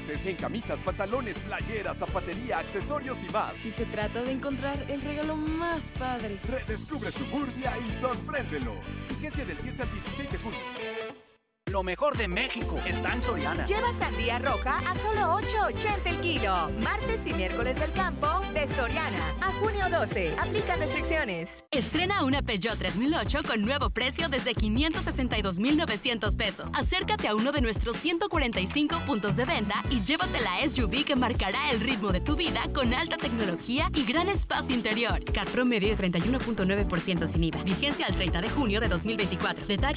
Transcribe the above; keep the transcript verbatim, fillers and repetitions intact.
meses en camisas, pantalones, playeras, zapatería, accesorios y más. Y se trata de encontrar el regalo más padre. Redescubre Suburbia y sorpréndelo. Vigencia del diez al dieciséis de junio. Lo mejor de México está en Soriana. Lleva sandía roja a solo ocho ochenta el kilo. Martes y miércoles del campo de Soriana. A junio doce. Aplica restricciones. Estrena una Peugeot tres mil ocho con nuevo precio desde quinientos sesenta y dos mil novecientos pesos. Acércate a uno de nuestros ciento cuarenta y cinco puntos de venta y llévate la S U V que marcará el ritmo de tu vida con alta tecnología y gran espacio interior. C A T promedio de treinta y uno punto nueve por ciento sin I V A. Vigencia al treinta de junio de dos mil veinticuatro. Detalles